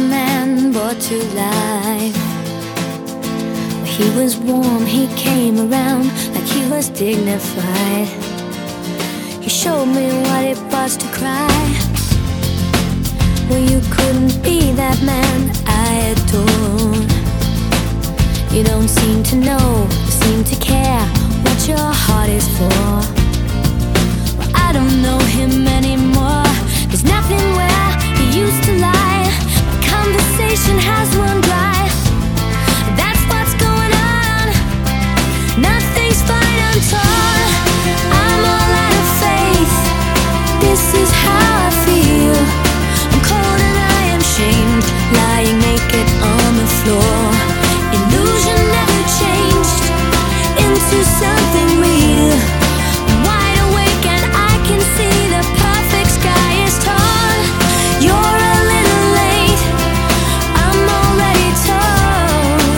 man brought to life. He was warm, he came around like he was dignified. He showed me what it was to cry. Well, you couldn't be that man I adored. You don't seem to know, seem to care what your heart is for. Well, I don't know him anymore. There's nothing where he used to lie. Conversation has run dry. That's what's going on. Nothing's fine, I'm torn. I'm all out of faith. This is how I feel. I'm cold and I am shamed, lying naked on the floor. Illusion never changed into something real. I'm wide awake and I can see the perfect sky is torn. You're a little late, I'm already torn.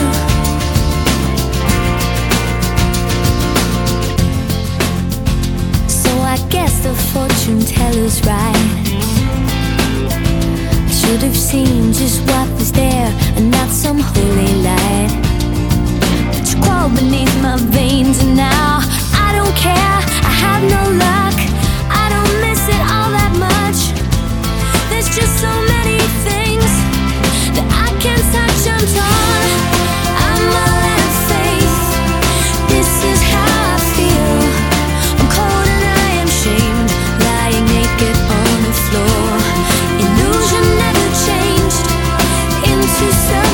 So I guess the fortune teller's right. I should have seen just what was there and not some holy light. But you crawl beneath my veins and now I don't care, I have no luck. I don't miss it all that much. There's just so many things that I can't touch, I'm torn. I'm all out of faith. This is how I feel. I'm cold and I am shamed, lying naked on the floor. Illusion never changed into something